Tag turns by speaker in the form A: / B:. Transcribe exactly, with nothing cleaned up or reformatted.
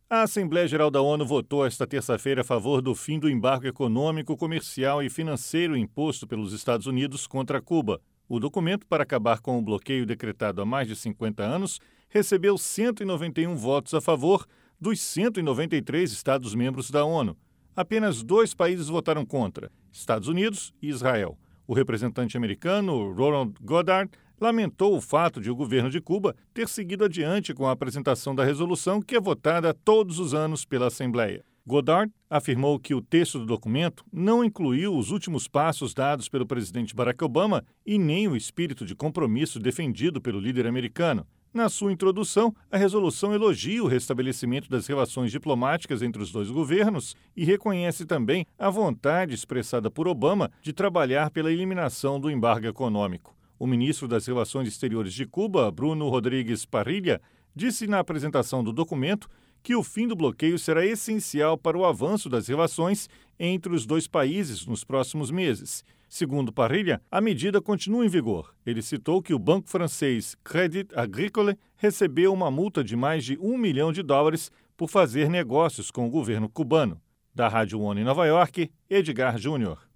A: A Assembleia Geral da ONU votou esta terça-feira a favor do fim do embargo econômico, comercial e financeiro imposto pelos Estados Unidos contra Cuba. O documento para acabar com o bloqueio decretado há mais de cinquenta anos recebeu cento e noventa e um votos a favor dos cento e noventa e três Estados-membros da ONU. Apenas dois países votaram contra, Estados Unidos e Israel. O representante americano, Ronald Goddard, lamentou o fato de o governo de Cuba ter seguido adiante com a apresentação da resolução que é votada todos os anos pela Assembleia. Goddard afirmou que o texto do documento não incluiu os últimos passos dados pelo presidente Barack Obama e nem o espírito de compromisso defendido pelo líder americano. Na sua introdução, a resolução elogia o restabelecimento das relações diplomáticas entre os dois governos e reconhece também a vontade expressada por Obama de trabalhar pela eliminação do embargo econômico. O ministro das Relações Exteriores de Cuba, Bruno Rodrigues Parrilla, disse na apresentação do documento que o fim do bloqueio será essencial para o avanço das relações entre os dois países nos próximos meses. Segundo Parrilla, a medida continua em vigor. Ele citou que o banco francês Crédit Agricole recebeu uma multa de mais de um milhão de dólares por fazer negócios com o governo cubano. Da Rádio ONU em Nova York, Edgar Júnior.